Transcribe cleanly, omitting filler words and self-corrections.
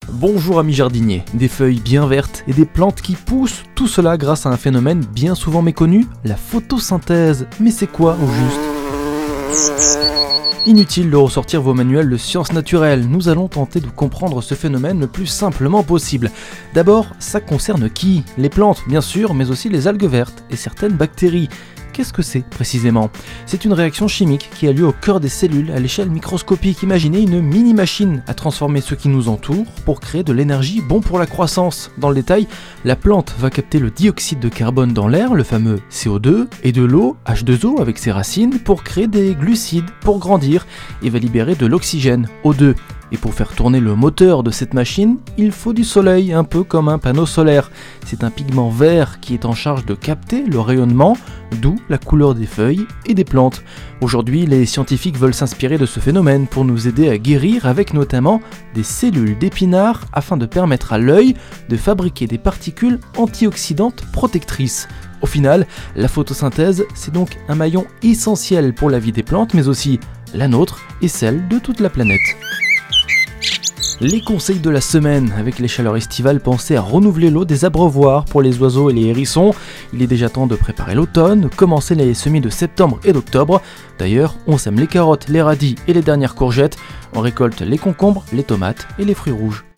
Bonjour amis jardiniers, des feuilles bien vertes et des plantes qui poussent, tout cela grâce à un phénomène bien souvent méconnu, la photosynthèse. Mais c'est quoi au juste ? Inutile de ressortir vos manuels de sciences naturelles, nous allons tenter de comprendre ce phénomène le plus simplement possible. D'abord, ça concerne qui ? Les plantes bien sûr, mais aussi les algues vertes et certaines bactéries. Qu'est-ce que c'est précisément ? C'est une réaction chimique qui a lieu au cœur des cellules à l'échelle microscopique. Imaginez une mini-machine à transformer ce qui nous entoure pour créer de l'énergie bon pour la croissance. Dans le détail, la plante va capter le dioxyde de carbone dans l'air, le fameux CO2, et de l'eau, H2O avec ses racines, pour créer des glucides pour grandir et va libérer de l'oxygène, O2. Et pour faire tourner le moteur de cette machine, il faut du soleil, un peu comme un panneau solaire. C'est un pigment vert qui est en charge de capter le rayonnement, d'où la couleur des feuilles et des plantes. Aujourd'hui, les scientifiques veulent s'inspirer de ce phénomène pour nous aider à guérir avec notamment des cellules d'épinards afin de permettre à l'œil de fabriquer des particules antioxydantes protectrices. Au final, la photosynthèse, c'est donc un maillon essentiel pour la vie des plantes, mais aussi la nôtre et celle de toute la planète. Les conseils de la semaine. Avec les chaleurs estivales, pensez à renouveler l'eau des abreuvoirs pour les oiseaux et les hérissons. Il est déjà temps de préparer l'automne, commencer les semis de septembre et d'octobre. D'ailleurs, on sème les carottes, les radis et les dernières courgettes. On récolte les concombres, les tomates et les fruits rouges.